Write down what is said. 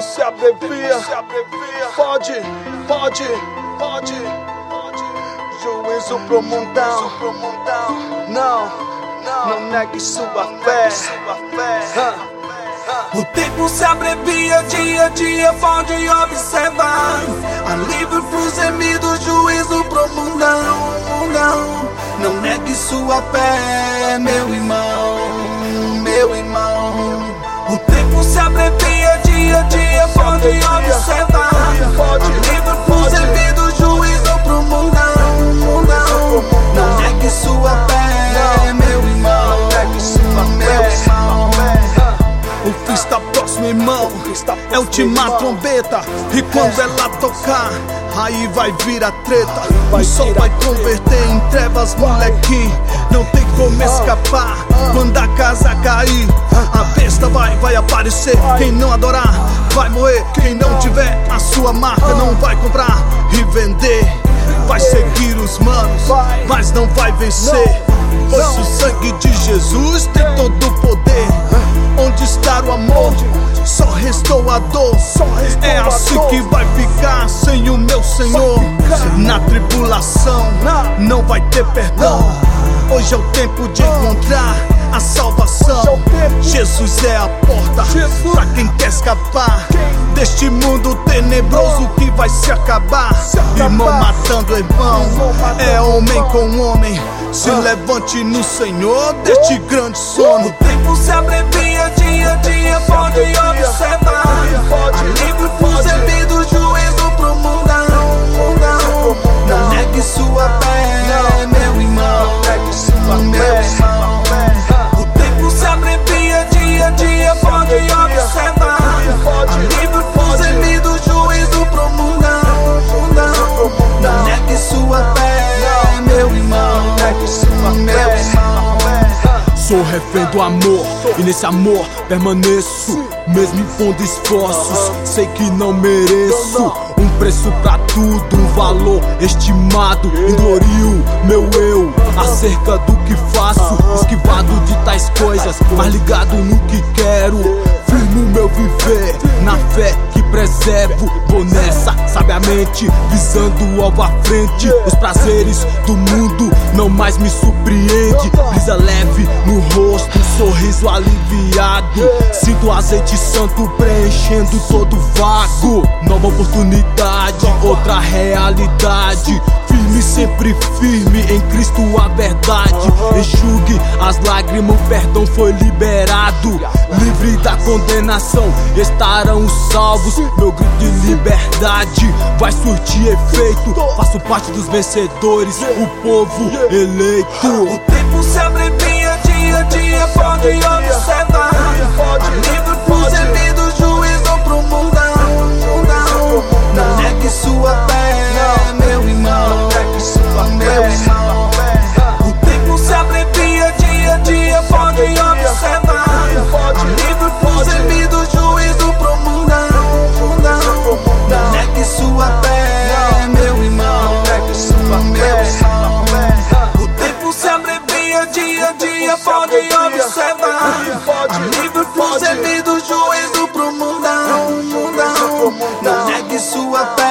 se abrevia. Pode. Juízo pro mundão. Não negue sua fé. O tempo se abrevia, dia a dia pode observar. Alívio pros gemidos, juízo pro mundão. Não negue sua fé, meu irmão. O tempo se abrevia, dia a dia pode observar. Alívio pros gemidos, juízo pro mundão. Não negue sua fé, meu irmão. O fim está próximo, irmão. É ultimar trombeta. E quando ela tocar, aí vai vir a treta. O sol vai converter em trevas, molequinho. Não tem como escapar quando a casa cair. A besta vai aparecer. Quem não adorar vai morrer. Quem não tiver a sua marca não vai comprar e vender. Vai seguir os manos, mas não vai vencer. Pois o sangue de Jesus tem todo o poder. Onde está o amor? Só restou a dor. É assim que vai ficar sem o meu Senhor. Na tribulação não vai ter perdão. Hoje é o tempo de encontrar a salvação. Jesus é a porta pra quem quer escapar deste mundo tenebroso que vai se acabar. Irmão matando irmão, é homem com homem. Se levante no Senhor deste grande sono. O tempo se abrevia, dia a dia pode observar. Alívio pros gemidos, juízo pro mundão. Não negue sua fé, meu irmão. O tempo se abrevia, dia a dia pode observar. Alívio pros gemidos, juízo pro mundão. Não negue sua fé, meu irmão. Sou refém do amor, e nesse amor permaneço. Mesmo impondo esforços, sei que não mereço. Um preço pra tudo, um valor estimado. Englorio meu eu acerca do que faço. Esquivado de tais coisas, mas ligado no que quero. Firmo meu viver, na fé que preservo. Vou nessa, sabiamente, visando o alvo à frente. Os prazeres do mundo não mais me surpreende. Brisa leve no rosto, um sorriso aliviado. Sinto azeite santo preenchendo todo vago. Nova oportunidade, outra realidade. Firme, sempre firme, em Cristo a verdade. Enxugue as lágrimas, o perdão foi liberado. Livre da condenação, estarão salvos. Meu grito de liberdade vai surtir efeito. Faço parte dos vencedores, o povo eleito. O tempo se abrevia, dia a dia pode observar. Alívio pros gemidos, juízo pro mundão. Não negue sua fé, meu irmão. O tempo se abrevia, dia a dia pode observar. Alívio pros gemidos, juízo pro mundão. Não negue sua fé, meu irmão. O tempo se abrevia, dia a dia pode observar. Alívio pros gemidos, juízo pro mundão. Não negue sua fé.